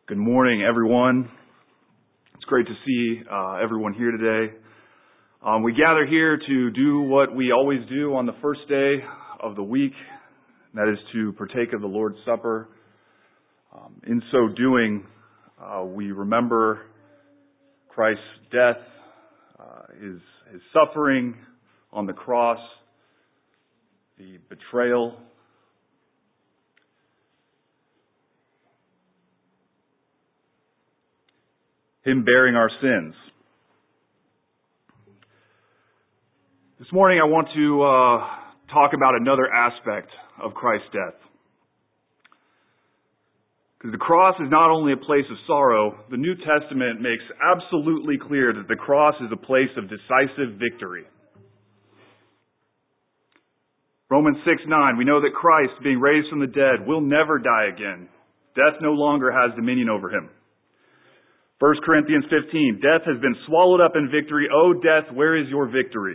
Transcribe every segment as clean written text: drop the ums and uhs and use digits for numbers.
Good morning, everyone. It's great to see everyone here today. We gather here to do what we always do on the first day of the week, and that is to partake of the Lord's Supper. In so doing, we remember Christ's death, his suffering on the cross, the betrayal, Him bearing our sins. This morning I want to talk about another aspect of Christ's death. Because the cross is not only a place of sorrow, the New Testament makes absolutely clear that the cross is a place of decisive victory. Romans 6:9, we know that Christ, being raised from the dead, will never die again. Death no longer has dominion over him. 1 Corinthians 15, death has been swallowed up in victory. O death, where is your victory?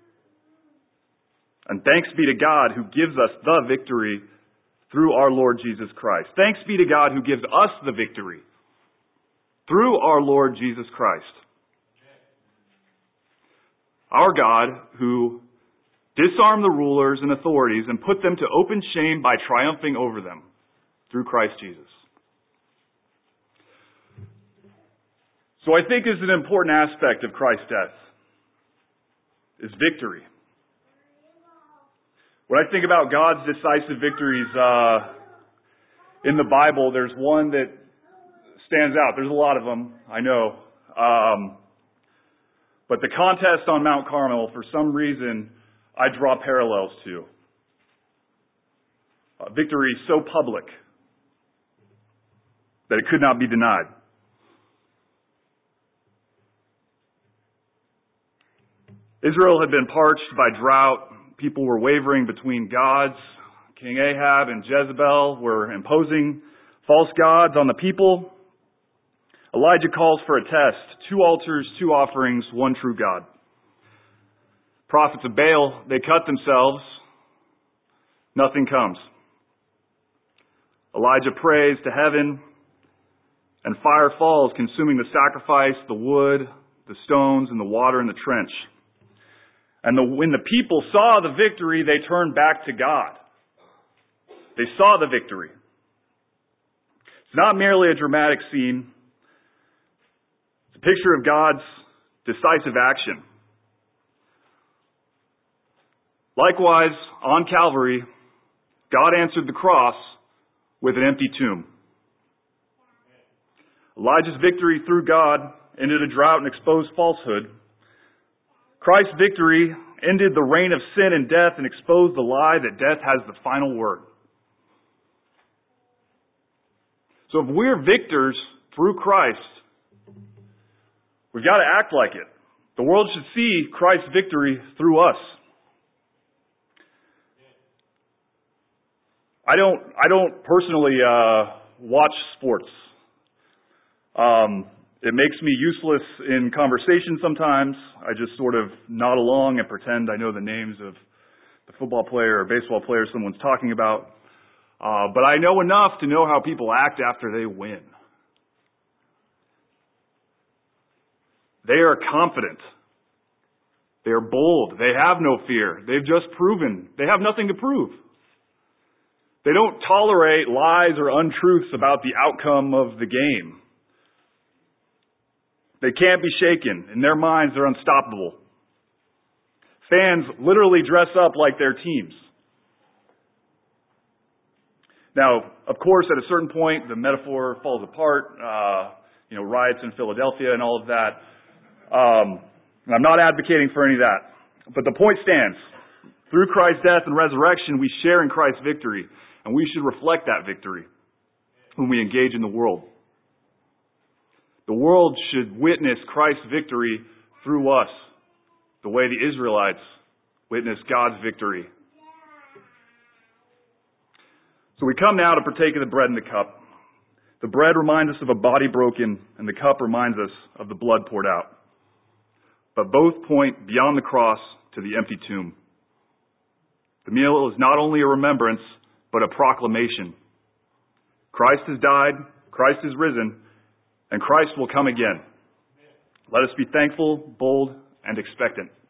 And thanks be to God who gives us the victory through our Lord Jesus Christ. Thanks be to God who gives us the victory through our Lord Jesus Christ. Our God who disarmed the rulers and authorities and put them to open shame by triumphing over them through Christ Jesus. So I think is an important aspect of Christ's death is victory. When I think about God's decisive victories in the Bible, there's one that stands out. There's a lot of them, I know. But the contest on Mount Carmel, for some reason, I draw parallels to. A victory so public that it could not be denied. Israel had been parched by drought. People were wavering between gods. King Ahab and Jezebel were imposing false gods on the people. Elijah calls for a test. 2 altars, 2 offerings, 1 true God. Prophets of Baal, they cut themselves. Nothing comes. Elijah prays to heaven, and fire falls, consuming the sacrifice, the wood, the stones, and the water in the trench. And when the people saw the victory, they turned back to God. They saw the victory. It's not merely a dramatic scene. It's a picture of God's decisive action. Likewise, on Calvary, God answered the cross with an empty tomb. Elijah's victory through God ended a drought and exposed falsehood. Christ's victory ended the reign of sin and death and exposed the lie that death has the final word. So if we're victors through Christ, we've got to act like it. The world should see Christ's victory through us. I don't personally watch sports. It makes me useless in conversation sometimes. I just sort of nod along and pretend I know the names of the football player or baseball player someone's talking about. But I know enough to know how people act after they win. They are confident. They are bold. They have no fear. They've just proven. They have nothing to prove. They don't tolerate lies or untruths about the outcome of the game. They can't be shaken. In their minds, they're unstoppable. Fans literally dress up like their teams. Now, of course, at a certain point, the metaphor falls apart. Riots in Philadelphia and all of that. And I'm not advocating for any of that. But the point stands. Through Christ's death and resurrection, we share in Christ's victory. And we should reflect that victory when we engage in the world. The world should witness Christ's victory through us, the way the Israelites witnessed God's victory. So we come now to partake of the bread and the cup. The bread reminds us of a body broken, and the cup reminds us of the blood poured out. But both point beyond the cross to the empty tomb. The meal is not only a remembrance, but a proclamation. Christ has died. Christ is risen, and Christ will come again. Let us be thankful, bold, and expectant.